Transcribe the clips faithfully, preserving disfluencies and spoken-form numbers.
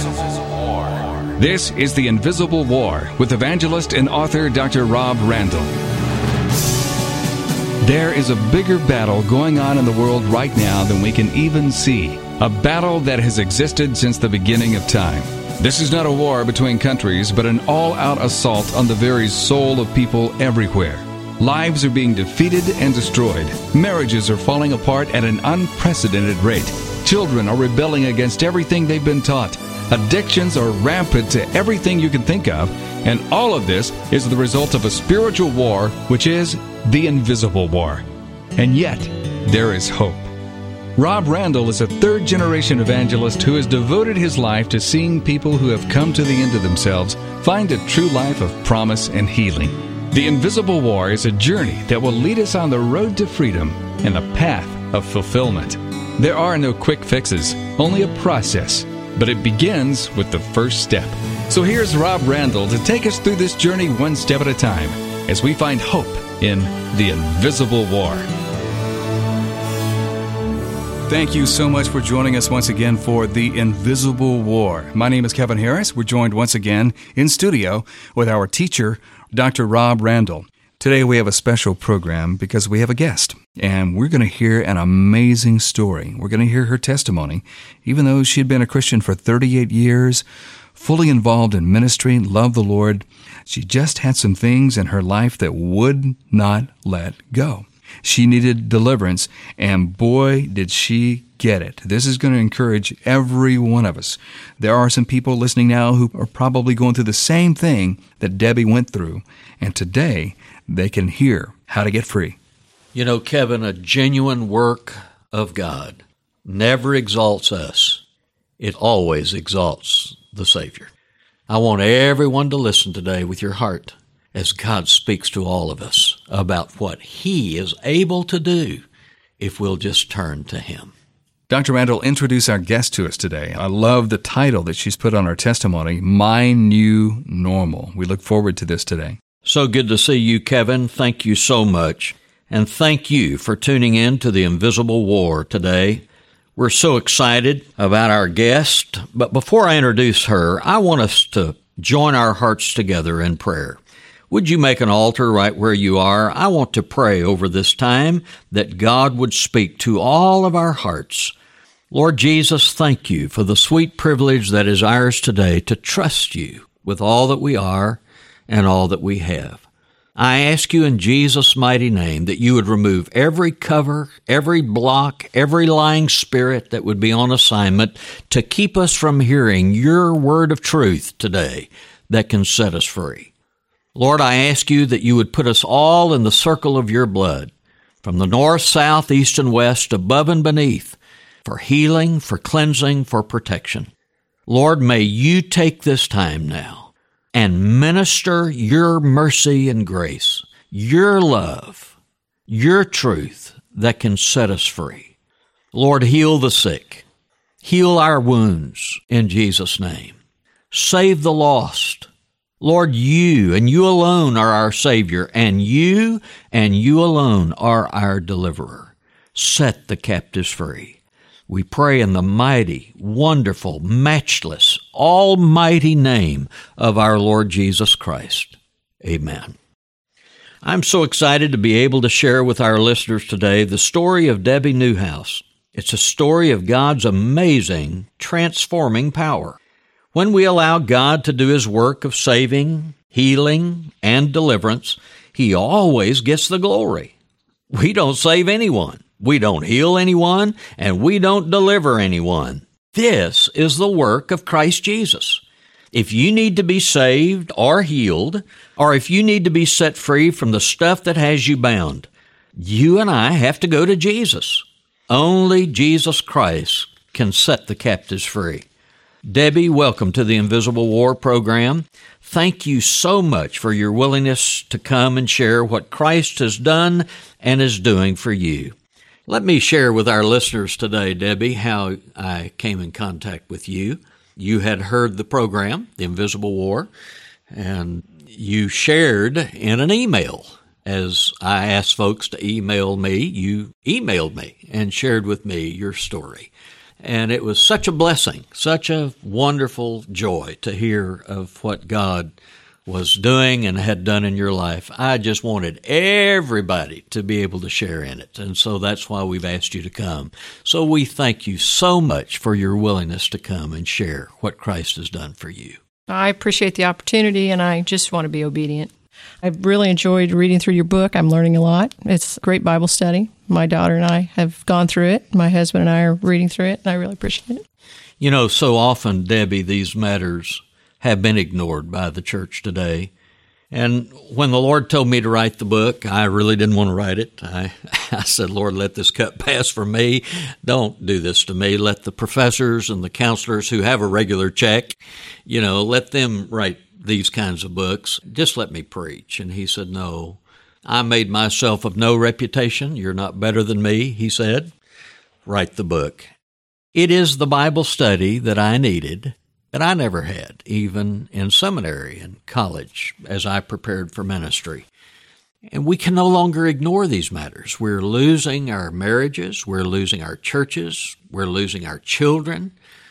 This is The Invisible War with evangelist and author Doctor Rob Randall. There is a bigger battle going on in the world right now than we can even see. A battle that has existed since the beginning of time. This is not a war between countries, but an all-out assault on the very soul of people everywhere. Lives are being defeated and destroyed. Marriages are falling apart at an unprecedented rate. Children are rebelling against everything they've been taught. Addictions are rampant to everything you can think of, and all of this is the result of a spiritual war, which is the invisible war. And yet, there is hope. Rob Randall is a third-generation evangelist who has devoted his life to seeing people who have come to the end of themselves find a true life of promise and healing. The Invisible War is a journey that will lead us on the road to freedom and the path of fulfillment. There are no quick fixes, only a process. But it begins with the first step. So here's Rob Randall to take us through this journey one step at a time as we find hope in the Invisible War. Thank you so much for joining us once again for the Invisible War. My name is Kevin Harris. We're joined once again in studio with our teacher, Doctor Rob Randall. Today we have a special program because we have a guest, and we're going to hear an amazing story. We're going to hear her testimony. Even though she had been a Christian for thirty-eight years, fully involved in ministry, loved the Lord, she just had some things in her life that would not let go. She needed deliverance, and boy, did she get it. This is going to encourage every one of us. There are some people listening now who are probably going through the same thing that Debbie went through, and today they can hear how to get free. You know, Kevin, a genuine work of God never exalts us. It always exalts the Savior. I want everyone to listen today with your heart as God speaks to all of us about what He is able to do if we'll just turn to Him. Doctor Randall, introduce our guest to us today. I love the title that she's put on her testimony, My New Normal. We look forward to this today. So good to see you, Kevin. Thank you so much. And thank you for tuning in to the Invisible War today. We're so excited about our guest. But before I introduce her, I want us to join our hearts together in prayer. Would you make an altar right where you are? I want to pray over this time that God would speak to all of our hearts. Lord Jesus, thank you for the sweet privilege that is ours today to trust you with all that we are and all that we have. I ask you in Jesus' mighty name that you would remove every cover, every block, every lying spirit that would be on assignment to keep us from hearing your word of truth today that can set us free. Lord, I ask you that you would put us all in the circle of your blood, from the north, south, east, and west, above and beneath, for healing, for cleansing, for protection. Lord, may you take this time now and minister your mercy and grace, your love, your truth that can set us free. Lord, heal the sick. Heal our wounds in Jesus' name. Save the lost. Lord, you and you alone are our Savior, and you and you alone are our deliverer. Set the captives free. We pray in the mighty, wonderful, matchless, almighty name of our Lord Jesus Christ. Amen. I'm so excited to be able to share with our listeners today the story of Debbie Newhouse. It's a story of God's amazing, transforming power. When we allow God to do His work of saving, healing, and deliverance, He always gets the glory. We don't save anyone. We don't heal anyone, and we don't deliver anyone. This is the work of Christ Jesus. If you need to be saved or healed, or if you need to be set free from the stuff that has you bound, you and I have to go to Jesus. Only Jesus Christ can set the captives free. Debbie, welcome to the Invisible War program. Thank you so much for your willingness to come and share what Christ has done and is doing for you. Let me share with our listeners today, Debbie, how I came in contact with you. You had heard the program, The Invisible War, and you shared in an email. As I asked folks to email me, you emailed me and shared with me your story. And it was such a blessing, such a wonderful joy to hear of what God was doing and had done in your life. I just wanted everybody to be able to share in it. And so that's why we've asked you to come. So we thank you so much for your willingness to come and share what Christ has done for you. I appreciate the opportunity, and I just want to be obedient. I've really enjoyed reading through your book. I'm learning a lot. It's a great Bible study. My daughter and I have gone through it. My husband and I are reading through it, and I really appreciate it. You know, so often, Debbie, these matters have been ignored by the church today. And when the Lord told me to write the book, I really didn't want to write it. I, I said, Lord, let this cup pass from me. Don't do this to me. Let the professors and the counselors who have a regular check, you know, let them write these kinds of books. Just let me preach. And he said, no, I made myself of no reputation. You're not better than me, he said. Write the book. It is the Bible study that I needed, that I never had, even in seminary and college, as I prepared for ministry. And we can no longer ignore these matters. We're losing our marriages. We're losing our churches. We're losing our children.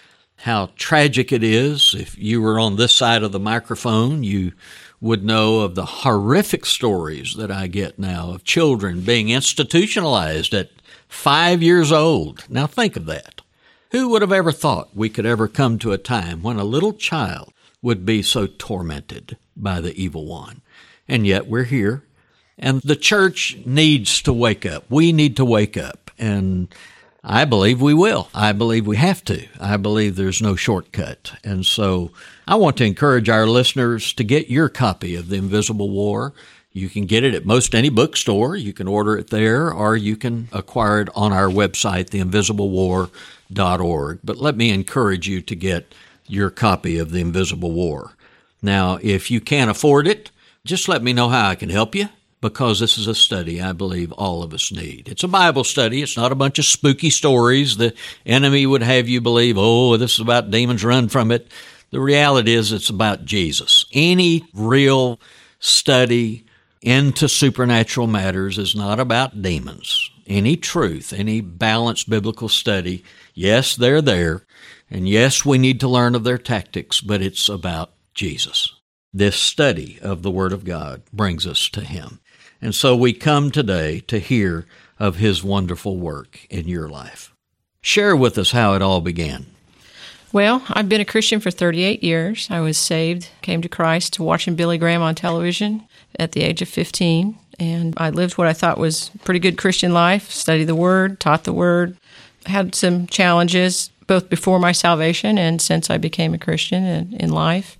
How tragic it is. If you were on this side of the microphone, you would know of the horrific stories that I get now of children being institutionalized at five years old. Now think of that. Who would have ever thought we could ever come to a time when a little child would be so tormented by the evil one? And yet we're here, and the church needs to wake up. We need to wake up, and I believe we will. I believe we have to. I believe there's no shortcut. And so I want to encourage our listeners to get your copy of The Invisible War. You can get it at most any bookstore. You can order it there, or you can acquire it on our website, the invisible war dot org. But let me encourage you to get your copy of The Invisible War. Now, if you can't afford it, just let me know how I can help you, because this is a study I believe all of us need. It's a Bible study. It's not a bunch of spooky stories. The enemy would have you believe, oh, this is about demons, run from it. The reality is it's about Jesus. Any real study into supernatural matters is not about demons. Any truth, any balanced biblical study, yes, they're there, and yes, we need to learn of their tactics, but it's about Jesus. This study of the Word of God brings us to Him. And so we come today to hear of His wonderful work in your life. Share with us how it all began. Well, I've been a Christian for thirty-eight years. I was saved, came to Christ watching Billy Graham on television at the age of fifteen. And I lived what I thought was a pretty good Christian life, studied the Word, taught the Word, had some challenges both before my salvation and since I became a Christian in, in life.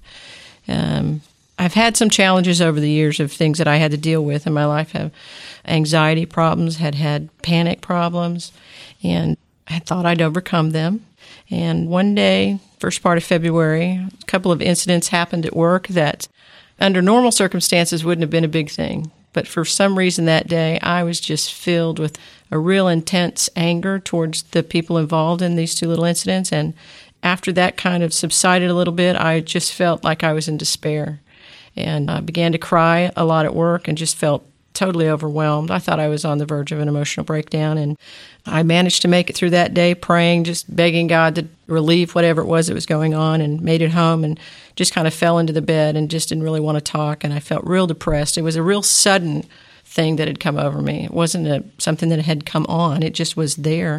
Um, I've had some challenges over the years of things that I had to deal with in my life. I have anxiety problems, had had panic problems, and I thought I'd overcome them. And one day, first part of February, a couple of incidents happened at work that under normal circumstances wouldn't have been a big thing. But for some reason that day, I was just filled with a real intense anger towards the people involved in these two little incidents. And after that kind of subsided a little bit, I just felt like I was in despair. And I began to cry a lot at work and just felt totally overwhelmed. I thought I was on the verge of an emotional breakdown. And I managed to make it through that day praying, just begging God to relieve whatever it was that was going on, and made it home and just kind of fell into the bed and just didn't really want to talk. And I felt real depressed. It was a real sudden thing that had come over me. It wasn't a, something that had come on. It just was there.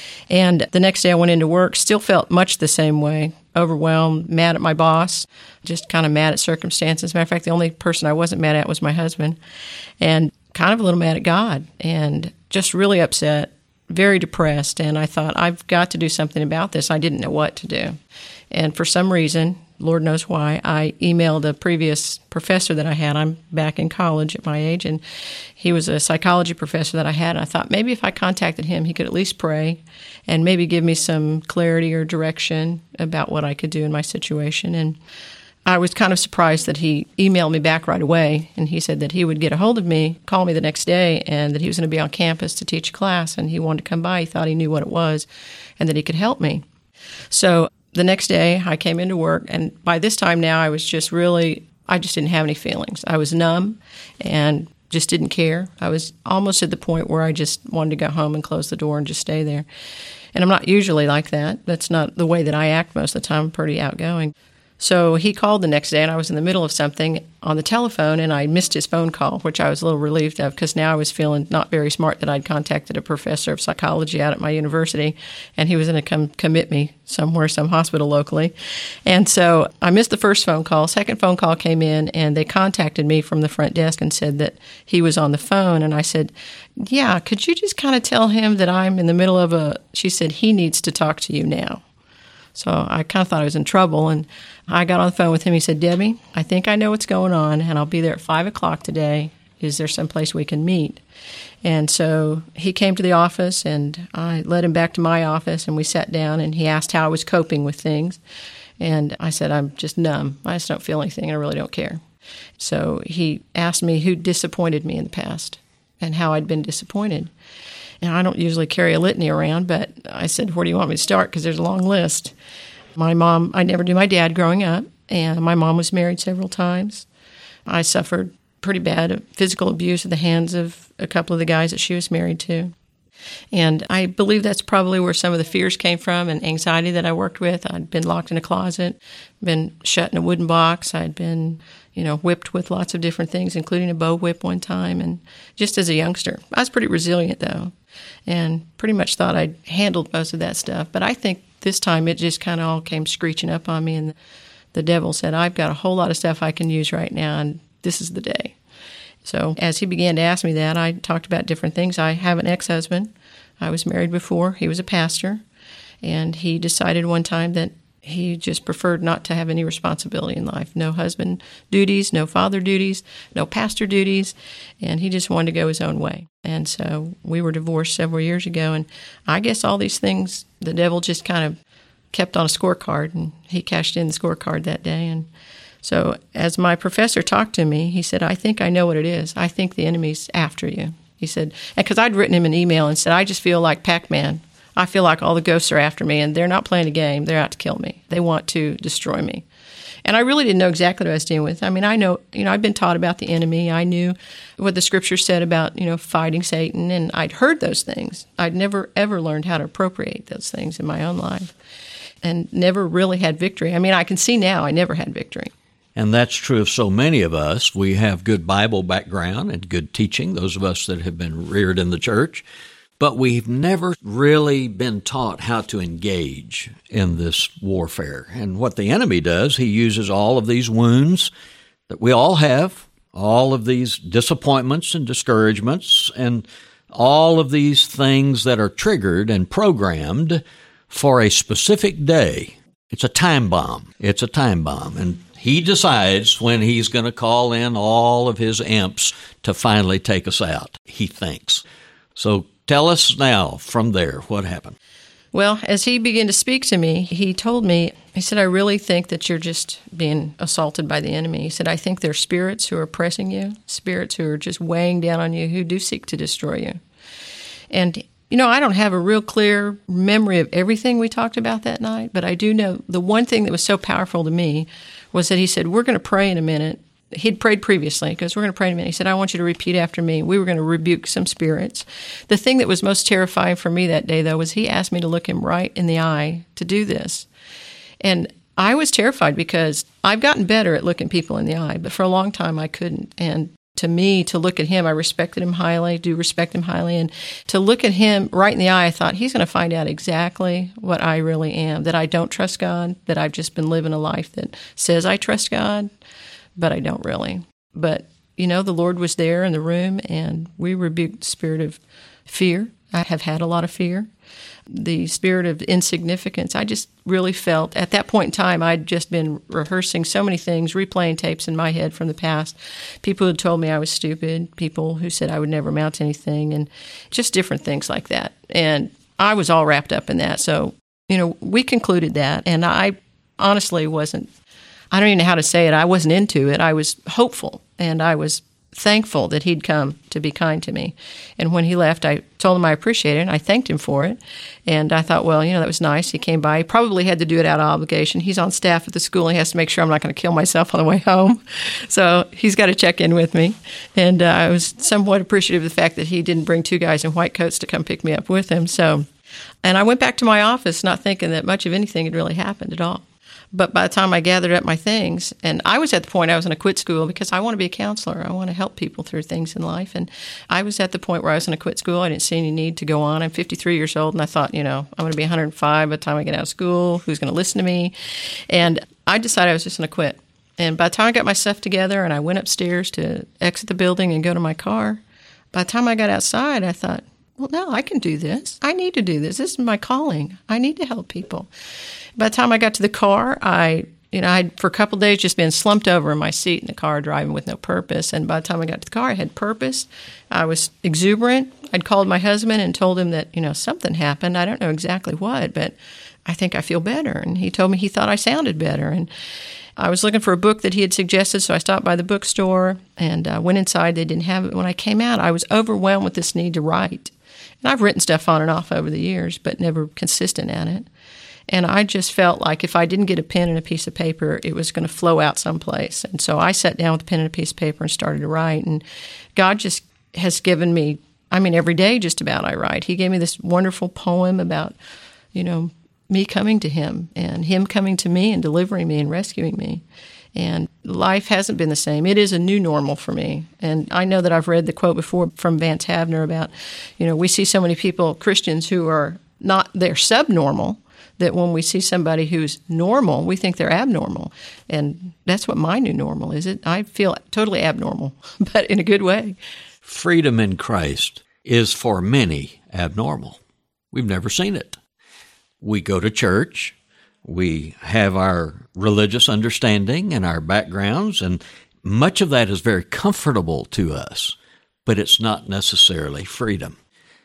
And the next day I went into work, still felt much the same way, overwhelmed, mad at my boss, just kind of mad at circumstances. As a matter of fact, the only person I wasn't mad at was my husband, and kind of a little mad at God, and just really upset, very depressed. And I thought, I've got to do something about this. I didn't know what to do. And for some reason, Lord knows why, I emailed a previous professor that I had. I'm back in college at my age, and he was a psychology professor that I had. And I thought maybe if I contacted him, he could at least pray and maybe give me some clarity or direction about what I could do in my situation. And I was kind of surprised that he emailed me back right away, and he said that he would get a hold of me, call me the next day, and that he was going to be on campus to teach a class, and he wanted to come by. He thought he knew what it was and that he could help me. So the next day, I came into work, and by this time now, I was just really, I just didn't have any feelings. I was numb and just didn't care. I was almost at the point where I just wanted to go home and close the door and just stay there. And I'm not usually like that. That's not the way that I act most of the time. I'm pretty outgoing. So he called the next day, and I was in the middle of something on the telephone, and I missed his phone call, which I was a little relieved of, because now I was feeling not very smart that I'd contacted a professor of psychology out at my university, and he was going to come commit me somewhere, some hospital locally. And so I missed the first phone call. Second phone call came in, and they contacted me from the front desk and said that he was on the phone. And I said, yeah, could you just kind of tell him that I'm in the middle of a, she said, he needs to talk to you now. So I kind of thought I was in trouble, and I got on the phone with him. He said, Debbie, I think I know what's going on, and I'll be there at five o'clock today. Is there some place we can meet? And so he came to the office, and I led him back to my office, and we sat down, and he asked how I was coping with things. And I said, I'm just numb. I just don't feel anything, and I really don't care. So he asked me who disappointed me in the past and how I'd been disappointed. And I don't usually carry a litany around, but I said, where do you want me to start? Because there's a long list. My mom, I never knew my dad growing up, and my mom was married several times. I suffered pretty bad physical abuse at the hands of a couple of the guys that she was married to. And I believe that's probably where some of the fears came from and anxiety that I worked with. I'd been locked in a closet, been shut in a wooden box. I'd been, you know, whipped with lots of different things, including a bow whip one time. And just as a youngster, I was pretty resilient, though, and pretty much thought I'd handled most of that stuff. But I think this time it just kind of all came screeching up on me, and the devil said, I've got a whole lot of stuff I can use right now, and this is the day. So as he began to ask me that, I talked about different things. I have an ex-husband. I was married before. He was a pastor, and he decided one time that he just preferred not to have any responsibility in life. No husband duties, no father duties, no pastor duties, and he just wanted to go his own way. And so we were divorced several years ago, and I guess all these things, the devil just kind of kept on a scorecard, and he cashed in the scorecard that day. And so as my professor talked to me, he said, I think I know what it is. I think the enemy's after you. He said, because I'd written him an email and said, I just feel like Pac-Man. I feel like all the ghosts are after me, and they're not playing a game. They're out to kill me. They want to destroy me. And I really didn't know exactly what I was dealing with. I mean, I know, you know, I've been taught about the enemy. I knew what the scripture said about, you know, fighting Satan, and I'd heard those things. I'd never, ever learned how to appropriate those things in my own life and never really had victory. I mean, I can see now I never had victory. And that's true of so many of us. We have good Bible background and good teaching, those of us that have been reared in the church, but we've never really been taught how to engage in this warfare. And what the enemy does, he uses all of these wounds that we all have, all of these disappointments and discouragements, and all of these things that are triggered and programmed for a specific day. It's a time bomb. It's a time bomb. And he decides when he's going to call in all of his imps to finally take us out, he thinks. So tell us now from there what happened. Well, as he began to speak to me, he told me, he said, I really think that you're just being assaulted by the enemy. He said, I think there are spirits who are oppressing you, spirits who are just weighing down on you, who do seek to destroy you. And you know, I don't have a real clear memory of everything we talked about that night, but I do know the one thing that was so powerful to me was that he said, we're going to pray in a minute. He'd prayed previously because we're going to pray in a minute. He said, I want you to repeat after me. We were going to rebuke some spirits. The thing that was most terrifying for me that day, though, was he asked me to look him right in the eye to do this. And I was terrified because I've gotten better at looking people in the eye, but for a long time I couldn't. And to me, to look at him, I respected him highly, do respect him highly, and to look at him right in the eye, I thought, he's going to find out exactly what I really am, that I don't trust God, that I've just been living a life that says I trust God, but I don't really. But, you know, the Lord was there in the room, and we rebuked the spirit of fear. I have had a lot of fear. The spirit of insignificance. I just really felt, at that point in time, I'd just been rehearsing so many things, replaying tapes in my head from the past. People who told me I was stupid, people who said I would never amount to anything, and just different things like that. And I was all wrapped up in that. So, you know, we concluded that, and I honestly wasn't, I don't even know how to say it, I wasn't into it. I was hopeful, and I was thankful that he'd come to be kind to me. And when he left, I told him I appreciated it, and I thanked him for it. And I thought, well, you know, that was nice. He came by. He probably had to do it out of obligation. He's on staff at the school, and he has to make sure I'm not going to kill myself on the way home. So he's got to check in with me. And uh, I was somewhat appreciative of the fact that he didn't bring two guys in white coats to come pick me up with him. So And I went back to my office not thinking that much of anything had really happened at all. But by the time I gathered up my things, and I was at the point I was going to quit school because I want to be a counselor. I want to help people through things in life. And I was at the point where I was going to quit school. I didn't see any need to go on. I'm fifty-three years old, and I thought, you know, I'm going to be one hundred five by the time I get out of school. Who's going to listen to me? And I decided I was just going to quit. And by the time I got my stuff together and I went upstairs to exit the building and go to my car, by the time I got outside, I thought, well, no, I can do this. I need to do this. This is my calling. I need to help people. By the time I got to the car, I, you know, I had for a couple of days just been slumped over in my seat in the car driving with no purpose. And by the time I got to the car, I had purpose. I was exuberant. I'd called my husband and told him that, you know, something happened. I don't know exactly what, but I think I feel better. And he told me he thought I sounded better. And I was looking for a book that he had suggested, so I stopped by the bookstore and uh, went inside. They didn't have it. When I came out, I was overwhelmed with this need to write. And I've written stuff on and off over the years, but never consistent at it. And I just felt like if I didn't get a pen and a piece of paper, it was going to flow out someplace. And so I sat down with a pen and a piece of paper and started to write. And God just has given me, I mean, every day just about I write. He gave me this wonderful poem about, you know, me coming to him and him coming to me and delivering me and rescuing me. And life hasn't been the same. It is a new normal for me. And I know that I've read the quote before from Vance Havner about, you know, we see so many people, Christians, who are not, they're subnormal, that when we see somebody who's normal, we think they're abnormal. And that's what my new normal is. It I feel totally abnormal, but in a good way. Freedom in Christ is for many abnormal. We've never seen it. We go to church, we have our religious understanding and our backgrounds, and much of that is very comfortable to us, but it's not necessarily freedom.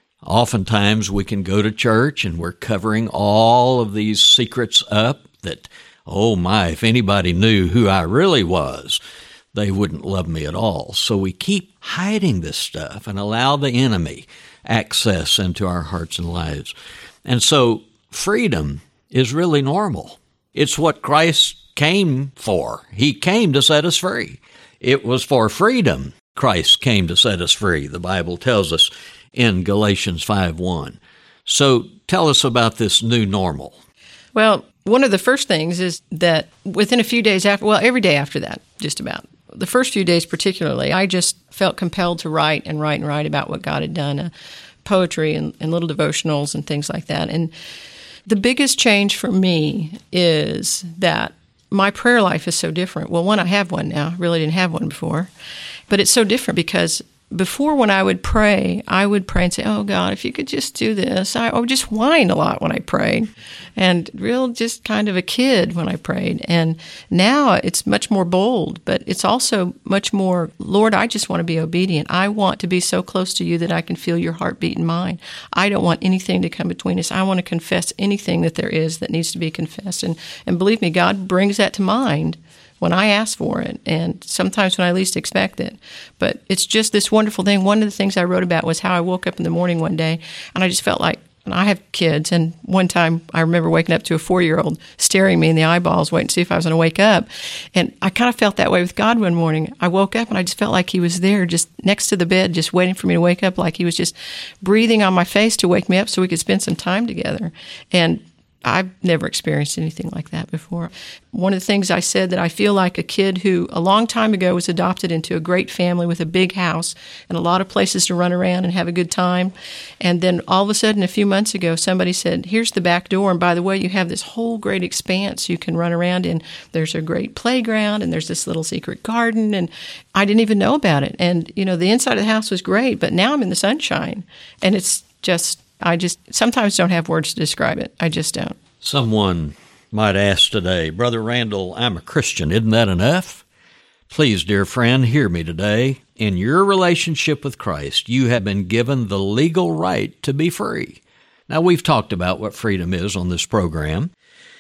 Oftentimes we can go to church and we're covering all of these secrets up that, oh my, if anybody knew who I really was, they wouldn't love me at all. So we keep hiding this stuff and allow the enemy access into our hearts and lives. And so freedom is really normal. It's what Christ came for. He came to set us free. It was for freedom Christ came to set us free, the Bible tells us in Galatians five one. So tell us about this new normal. Well, one of the first things is that within a few days after, well, every day after that, just about, the first few days particularly, I just felt compelled to write and write and write about what God had done, uh, poetry and, and little devotionals and things like that. And the biggest change for me is that my prayer life is so different. Well, one, I have one now. I really didn't have one before. But it's so different because before, when I would pray, I would pray and say, oh, God, if you could just do this. I, I would just whine a lot when I prayed and real just kind of a kid when I prayed. And now it's much more bold, but it's also much more, Lord, I just want to be obedient. I want to be so close to you that I can feel your heartbeat in mine. I don't want anything to come between us. I want to confess anything that there is that needs to be confessed. And, and believe me, God brings that to mind when I ask for it, and sometimes when I least expect it. But it's just this wonderful thing. One of the things I wrote about was how I woke up in the morning one day, and I just felt like, and I have kids, and one time I remember waking up to a four-year-old staring me in the eyeballs, waiting to see if I was going to wake up. And I kind of felt that way with God one morning. I woke up, and I just felt like he was there just next to the bed, just waiting for me to wake up, like he was just breathing on my face to wake me up so we could spend some time together. And I've never experienced anything like that before. One of the things I said that I feel like a kid who a long time ago was adopted into a great family with a big house and a lot of places to run around and have a good time. And then all of a sudden, a few months ago, somebody said, here's the back door. And by the way, you have this whole great expanse you can run around in. There's a great playground and there's this little secret garden. And I didn't even know about it. And, you know, the inside of the house was great, but now I'm in the sunshine. And it's just... I just sometimes don't have words to describe it. I just don't. Someone might ask today, Brother Randall, I'm a Christian. Isn't that enough? Please, dear friend, hear me today. In your relationship with Christ, you have been given the legal right to be free. Now, we've talked about what freedom is on this program.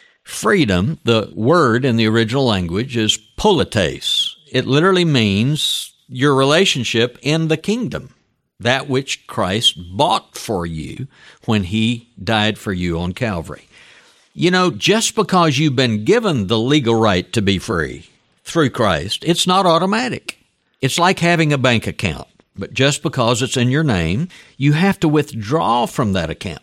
Freedom, the word in the original language, is polites. It literally means your relationship in the kingdom. That which Christ bought for you when he died for you on Calvary. You know, just because you've been given the legal right to be free through Christ, it's not automatic. It's like having a bank account, but just because it's in your name, you have to withdraw from that account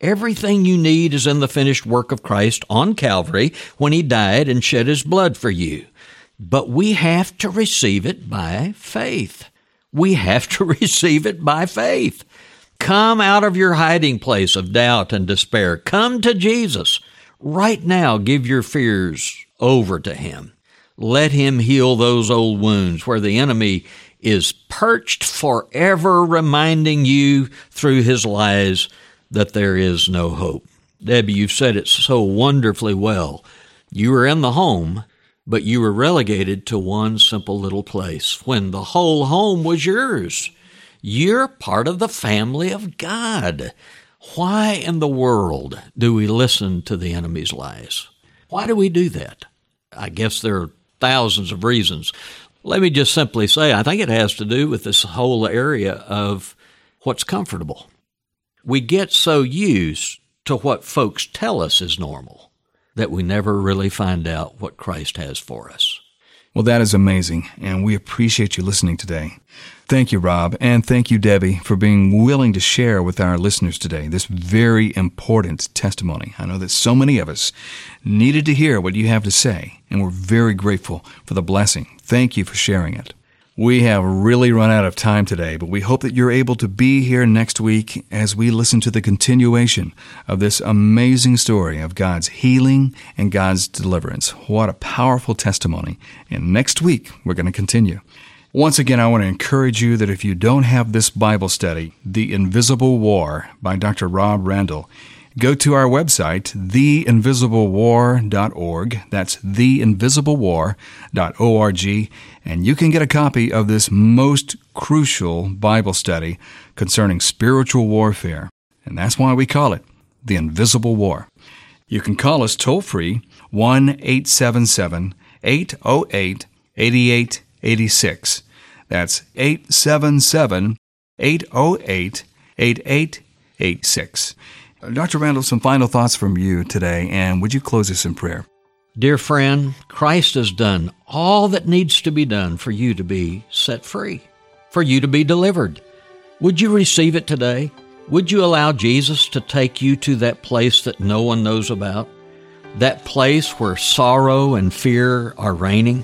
Everything you need is in the finished work of Christ on Calvary when He died and shed His blood for you. But we have to receive it by faith. We have to receive it by faith. Come out of your hiding place of doubt and despair. Come to Jesus. Right now, give your fears over to Him. Let Him heal those old wounds where the enemy is perched forever, reminding you through his lies that there is no hope. Debbie, you've said it so wonderfully well. You were in the home, but you were relegated to one simple little place when the whole home was yours. You're part of the family of God. Why in the world do we listen to the enemy's lies? Why do we do that? I guess there are thousands of reasons. Let me just simply say, I think it has to do with this whole area of what's comfortable. We get so used to what folks tell us is normal that we never really find out what Christ has for us. Well, that is amazing, and we appreciate you listening today. Thank you, Rob, and thank you, Debbie, for being willing to share with our listeners today this very important testimony. I know that so many of us needed to hear what you have to say, and we're very grateful for the blessing. Thank you for sharing it. We have really run out of time today, but we hope that you're able to be here next week as we listen to the continuation of this amazing story of God's healing and God's deliverance. What a powerful testimony. And next week, we're going to continue. Once again, I want to encourage you that if you don't have this Bible study, The Invisible War by Doctor Rob Randall, go to our website, the invisible war dot org. That's the invisible war dot org, and you can get a copy of this most crucial Bible study concerning spiritual warfare. And that's why we call it The Invisible War. You can call us toll-free, one eight seven seven, eight oh eight, eight eight eight six. That's eight seven seven, eight oh eight, eight eight eight six. Doctor Randall, some final thoughts from you today, and would you close us in prayer? Dear friend, Christ has done all that needs to be done for you to be set free, for you to be delivered. Would you receive it today? Would you allow Jesus to take you to that place that no one knows about? That place where sorrow and fear are reigning?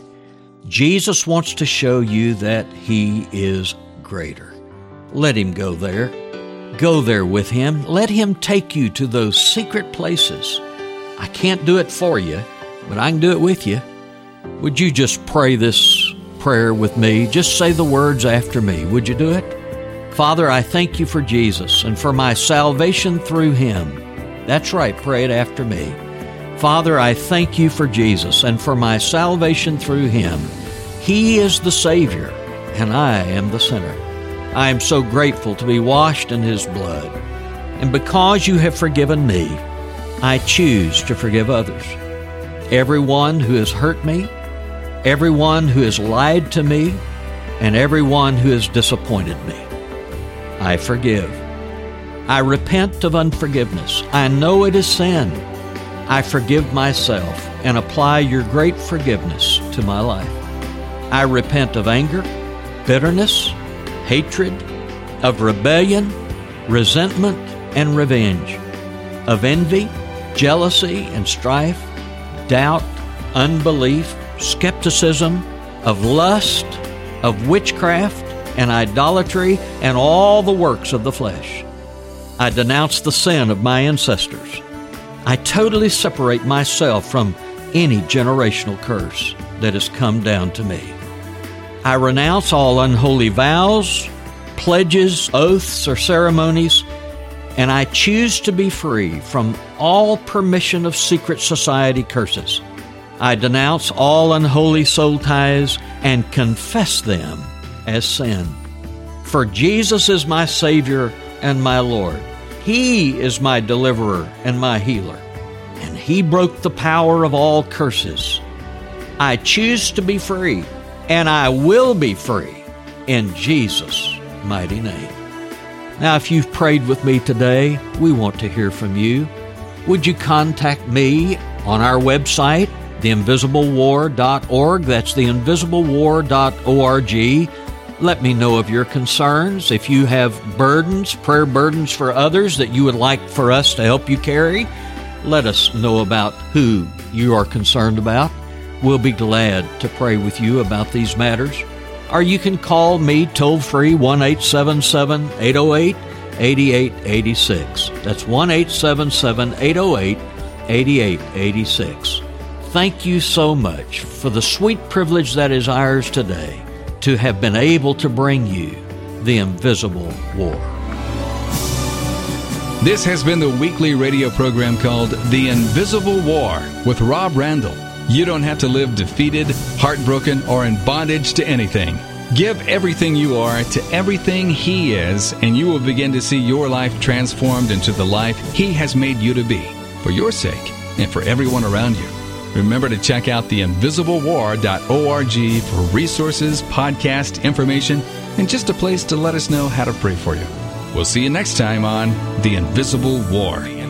Jesus wants to show you that He is greater. Let Him go there. Go there with Him. Let Him take you to those secret places. I can't do it for you, but I can do it with you. Would you just pray this prayer with me? Just say the words after me. Would you do it? Father, I thank you for Jesus and for my salvation through Him. That's right, pray it after me. Father, I thank you for Jesus and for my salvation through Him. He is the Savior, and I am the sinner. I am so grateful to be washed in His blood. And because you have forgiven me, I choose to forgive others. Everyone who has hurt me, everyone who has lied to me, and everyone who has disappointed me, I forgive. I repent of unforgiveness. I know it is sin. I forgive myself and apply your great forgiveness to my life. I repent of anger, bitterness, hatred, of rebellion, resentment, and revenge, of envy, jealousy, and strife, doubt, unbelief, skepticism, of lust, of witchcraft, and idolatry, and all the works of the flesh. I denounce the sin of my ancestors. I totally separate myself from any generational curse that has come down to me. I renounce all unholy vows, pledges, oaths, or ceremonies, and I choose to be free from all permission of secret society curses. I denounce all unholy soul ties and confess them as sin. For Jesus is my Savior and my Lord. He is my deliverer and my healer, and He broke the power of all curses. I choose to be free, and I will be free in Jesus' mighty name. Now, if you've prayed with me today, we want to hear from you. Would you contact me on our website, the invisible war dot org? That's the invisible war dot org. Let me know of your concerns. If you have burdens, prayer burdens for others that you would like for us to help you carry, let us know about who you are concerned about. We'll be glad to pray with you about these matters. Or you can call me toll-free, one eight seven seven, eight oh eight, eight eight eight six. That's one eight seven seven, eight oh eight, eight eight eight six. Thank you so much for the sweet privilege that is ours today to have been able to bring you the Invisible War. This has been the weekly radio program called The Invisible War with Rob Randall. You don't have to live defeated, heartbroken, or in bondage to anything. Give everything you are to everything He is, and you will begin to see your life transformed into the life He has made you to be, for your sake and for everyone around you. Remember to check out the invisible war dot org for resources, podcast information, and just a place to let us know how to pray for you. We'll see you next time on The Invisible War.